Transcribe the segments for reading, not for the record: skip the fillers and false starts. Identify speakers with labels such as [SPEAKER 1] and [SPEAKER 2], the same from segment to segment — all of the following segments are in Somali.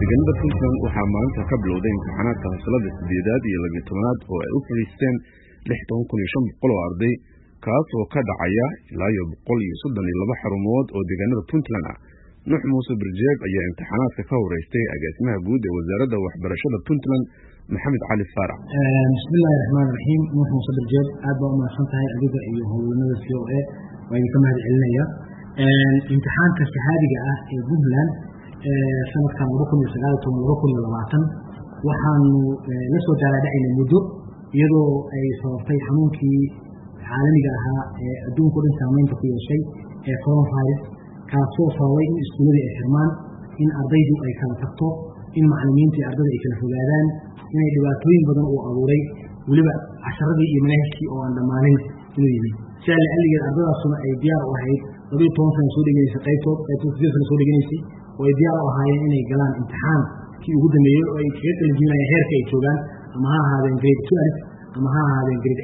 [SPEAKER 1] deegaanada Puntland waxaa maanta ka bilowday imtixaanaadka fasalada 8aad iyo 12aad oo ay u fadhiisteen 16,500 oo arday kaas oo ka dhacaya ilaa 132 xarumood oo deegaanada Puntland ah. Nuux Muuse Birjeeb ayaa imtixaanaadka ka horeystay agaasimaha guud ee wasaaradda waxbarashada Puntland Maxamed Cali Faarax.
[SPEAKER 2] Bismillahir Rahmanir Rahiim. Nuux Muuse Birjeeb aad baa u mahadsantahay adiga iyo howlnimada COA waan ka mahad celinaya. Imtixaanka shahaadiga ah ee Puntland sanadkan 2019-2020 waxaanu la soo daaraadhacaynay muddo iyadoo ay sababtay xanuunkii caalamiga ahaa ee adduunka dhan saameynta ku yeeshay ee coronavirus kaasoo sababay in iskuuladii ay xirmaan, in ardaydu ay kala tagto, in macallimiintii ardayda ay kala fogaadaan, inay dhibaatooyin badan uu abuuray, weliba casharadii iyo manhajkii oo aan dhammaanin inuu yimid. sidaa la'alligeed ardadaasuna ay diyaar u ahayd 12 sano soo dhiganaysay qaybtood 8 sano soo dhiganaysay oo ay diyaar u ahaayeen inay galaan imtixaankii ugu dambeeyey oo ay kaga qalinjibinayaan heerka ay joogaan ama ha ahaadeen grade 12 ama ha ahaadeen grade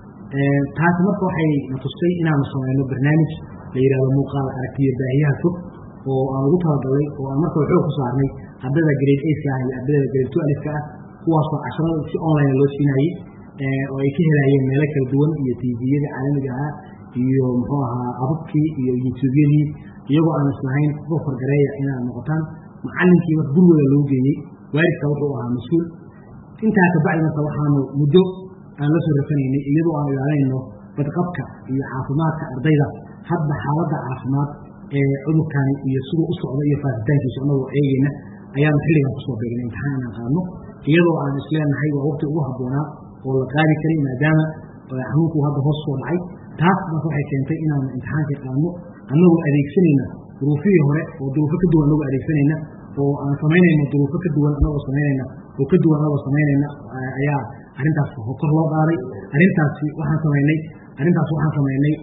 [SPEAKER 2] 8. taasi marka waxay na tustay inaanu samayno barnaamij la yidhaahdo muuqaal aragtiyo baahiyaha fog oo aan ugu talagalay oo aan marka xoog ku saarnay ardayda grade 8 ka ah iyo ardayda grade 12 ka ah kuwaasoo casharada si online loo siinayay oo ay ka helayeen meelo kala duwan iyo TV-yada caalamiga ah iyo muxuu ahaa ababkii iyo YouTube-yadii iyagoo aan islahayn kuwa fargareeya inaad noqotaan macallinkii marka gurigooda loo geeyey waalidka wuxuu ahaa mas-uul. intaa ka bacdi marka waxaanu muddo aan la soo rafanaynay iyadoo aan ilaalinayno badqabka iyo caafimaadka ardayda hadba xaaladda caafimaad ee cudurkani iyo siduu u socdo iyo faafitaankiisa annagoo eegayna ayaanu xilligan kusoo beegnay imtixaan inaan qaadno iyadoo aan isleenahay waa waqti ugu habboonaa oo la qaadi karay maadaama xanuunku hadda hoos soo dhacay. taas marka waxay keentay inaanu imtixaankii qaadno annagoo adeegsanayna duruufihii hore oo duruufo ka duwan annagoo adeegsanayna oo aan samaynayno duruufo ka duwan annagoo samaynayna oo ka duwan annagoo samaynayna ayaa arrintaas kor loo qaaday. arrintaas waxaan samaynay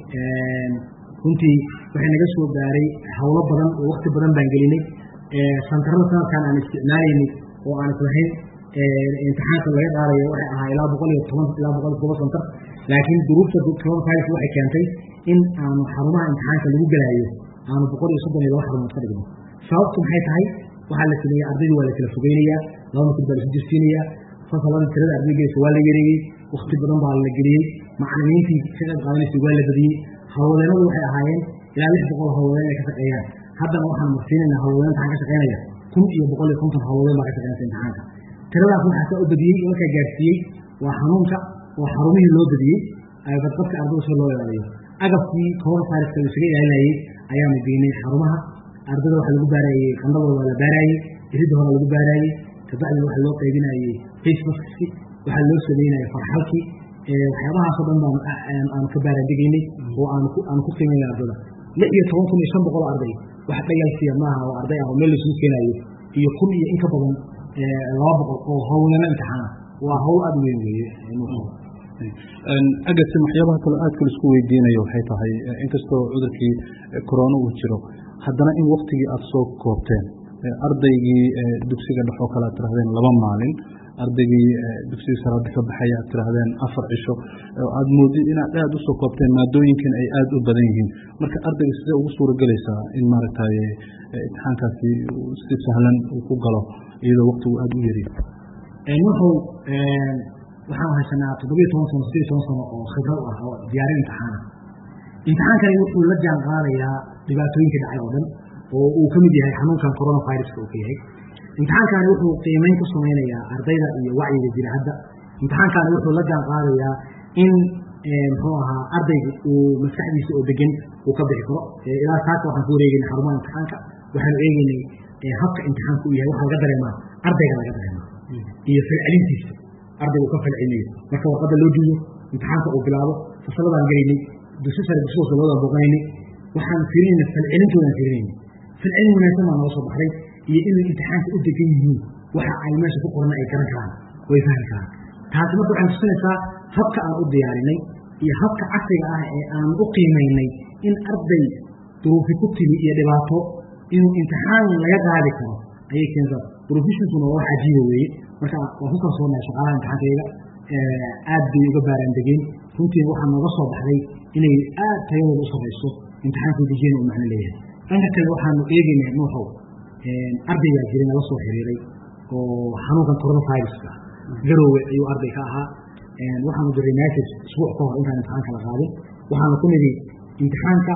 [SPEAKER 2] runtii waxay naga soo gaaray hawlo badan oo waqti badan baan gelinay. santarada sanadkan aan isticmaalaynay oo aan islahayn imtixaanka laga qaadayo waxay ahaa ilaa 110 ilaa 110 santar, laakiin duruufta coronavirus waxay keentay in aanu xarumaha imtixaanka lagu galaayo aanu 132 xarumood ka dhigno. sababtu maxay tahay? waxaa la sameeyey ardaydu waa la kala fogeynayaa, laba mitir baa la isu jirsiinayaa, fasalada tirada ardaygeesa waa la yareeyey, waqti badan baa la geliyey, macallimiintii ka qayb qaadanaysay waa la badiyey. hawlwadeenadu waxay ahaayeen ilaa 600 hawlwadeen inay ka shaqeeyaan. haddana waxaan marsiinaynaa hawlwadeen imtixaan ka shaqeynaya 1,150 hawlwadeen baa ka shaqeynaysa imtixaanka. tiradaas waxaa ka badiyey markaa gaarsiiyey waa xanuunka oo xarumihii loo badiyey badqabka ardayda si loo ilaaliyo. agabkii coronaviruska la isaga ilaalinayay ayaanu geynay xarumaha ardayda. waxaa lagu baarayey qandhadooda waa la baarayey, iridda hore lagu baarayey, kabacdi waxaa loo qaybinayey face maski, waxaa loo sameynayay farxalkii. waxyaabahaasoo dhan baan aanu ka baaraandegaynay oo aanu ku qiimaynay ardayda. 16,500 arday wax dhagaalsiya maaha oo arday ah oo meel laisugu keenayo iyo 1,000 iyo in ka badan 200 oo hawlana imtixaana waa hawl aad weyn weeye.
[SPEAKER 3] agasim waxyaabaha kale aad kale isku weydiinayo waxay tahay inkastoo cudurkii corona uu jiro haddana in waqtigii aad soo koobteen ardaygii dugsiga dhex oo kale aad tirahdeen 2 maalin, ardaygii dugsiga sare ka baxaya aad tirahdeen 4 cisho, aad moodid inaad aad u soo koobteen maadooyinkan ay aad u badan yihiin. marka ardayga sidee ugu suuragelaysaa in maaragtay imtixaankaasi si sahlan uu ku galo iyadoo waqtigu aad u yaryahay?
[SPEAKER 2] waxaan haysanaa 17 sano oo khibrad ah oo diyaarin imtixaana. imtixaankani wuxuu la jaan qaadayaa dhibaatooyinka dhacay oo dhan oo uu ka mid yahay xanuunkan coronaviruska uu ka yahay. imtixaankani wuxuu qiimeyn ku samaynayaa ardayda iyo wacyiga jira hadda. imtixaankani wuxuu la jaan qaadayaa in muxuu ahaa ardayga uu maskaxdiisa oo degan uu ka bixi karo. ilaa saaka waxaan ku wareegaynay xarumaha imtixaanka, waxaanu eegaynay habka imtixaanku uu yahay. waxaa laga dareemaa ardayga laga dareemaa iyo falcelintiisa ardayga uu ka falcelinayo marka warqadda loo diido imtixaanka uu bilaabo. fasaladaan gelaynay, dugsi sare dugsi hoose labadaan booqanaynay, waxaan fiirinayna falcelintoodan fiirinayna. falcelin wanaagsan baa noo soo baxday iyo inay imtixaanka u degan yihiin waxa ay meesha ku qorna ay garan karaan way fahmi karaan. taasi marka waxay tusinaysaa habka aan u diyaarinay iyo habka casriga ah ee aan u qiimaynay in arday duruufi ku timi iyo dhibaato inuu imtixaan laga qaadi karo ayay keentaa. duruufishiisuna waa wax cajiiba weeye. marka waan ku kalsoonahay shaqaalaha imtixaankayga aad bay uga baaraan degeen. runtiina waxaa nooga soo baxday inay aad tayadooda u sarrayso imtixaanka dejiyana uu macno leeyahay. dhanka kale waxaanu eegaynaa nuuxow ardayga jirina la soo xiriiray oo xanuunkan coronavirus-ka garoowe ayuu arday ka ahaa waxaanu diray message isbuuc ka hor intaan imtixaanka la qaadin waxaanu ku nidhi imtixaanka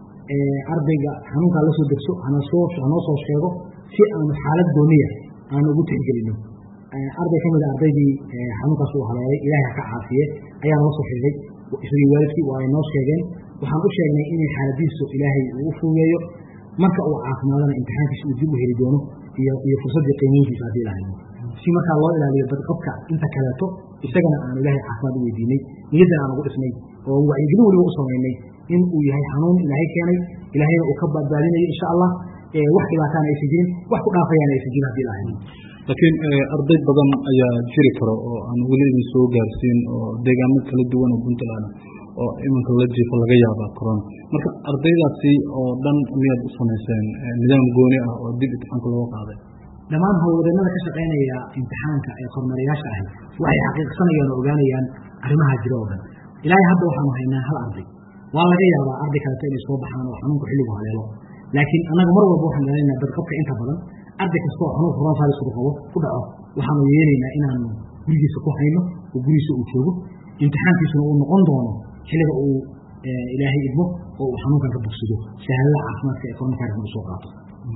[SPEAKER 2] ardayga xanuunkaa la soo degso hanoo soo sheego si aanu xaalad gooniya aanu ugu tixgelino arday ka mid a ardaydii xanuunkaas uu haleelay ilaahay ka caafiye ayaa noo soo xiriiray isagii waalidkii waa ay noo sheegeen waxaan u sheegnay inay xaaladiisu ilaahay uu fuugeeyo marka uu caafimaadana imtixaankiisa uu dib u heli doono iyo fursaddii qiimayntiisa haddii lahayn si markaa loo ilaaliyo badqabka inta kaleeto isagana aanu ilaahay caafimaad u weydiinay niyadan aan ugu dhisnay oo wacyigelin weliba u samaynay in uu yahay xanuun ilaahay keenay ilaahayna uu ka badbaadinayo insha allah wax dhibaataana aysan jirin wax ku dhaafayaana aysan jirin haddii lahayn
[SPEAKER 3] laakiin arday badan ayaa jiri karo oo aan weli idin soo gaarsiin oo deegaano kala duwan oo puntland oo iminka la jiifo laga yaabaa corona marka ardaydaasi oo dhan miyaad u samayseen nidaam gooni ah oo dib imtixaanka looga qaaday
[SPEAKER 2] dhammaan howlwadeennada ka shaqaynaya imtixaanka ee kormeerayaasha ahi waxay xaqiiqsanayaan oo ogaanayaan arrimaha jira oo dhan ilaahay hadda waxaanu haynaa hal arday waa laga yaabaa arday kaleeto inay soo baxaan oo xanuunka xilligu haleelo laakiin annaga mar walba waxaan ilaalinaynaa badqabka inta badan arday kastoo xanuunka coronavirus ku dhaco waxaanu yeelaynaa inaanu gurigiisa ku hayno oo gurigiisa uu joogo imtixaankiisuna uu noqon doono xilliga uu ilaahay idmo oo uu xanuunkan ka bogsado shahaadada caafimaadka ee coronavirus uu soo qaato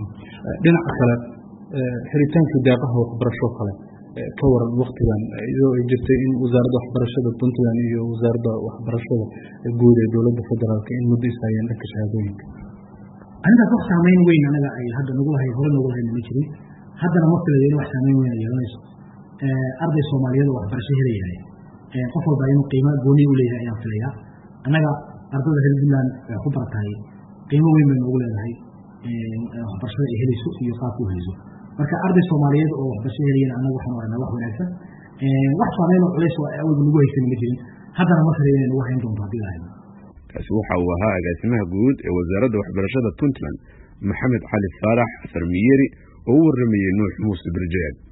[SPEAKER 3] dhinaca kale xiritaanka deeqaha waxbarasho kale ka waran waktigan iyadoo ay jirtay in wasaaradda waxbarashada puntland iyo wasaaradda waxbarashada guud ee dowladda federaalka in muddo ishayeen dhanka shahaadooyinka
[SPEAKER 2] arrintaas wax saameyn weyn anaga ay hadda nagu lahayd hore nagu lahayd ma jirin haddana ma filayo in wax saameyn weyn ay yeelanayso arday soomaaliyeed oo waxbarasho helayahay qof walba inuu qiimo gooni u leeyahay ayaan filayaa annaga ardayda reer puntland ku baratahay qiimo weyn bay noogu leedahay waxbarashada ay helayso iyo qaabka u helayso marka arday soomaaliyeed oo waxbarasho helayana annaga waxaan aragnaa wax wanaagsan wax saameyn oo culays oo awalba nagu haysan ma jirin haddana ma filayo inay nagu hayn doonto haddii lahayd
[SPEAKER 1] kaasi waxa uu ahaa agaasimaha guud ee wasaaradda waxbarashada puntland maxamed cali faarax farmiyeri oo u waramayey nuux muuse birjeed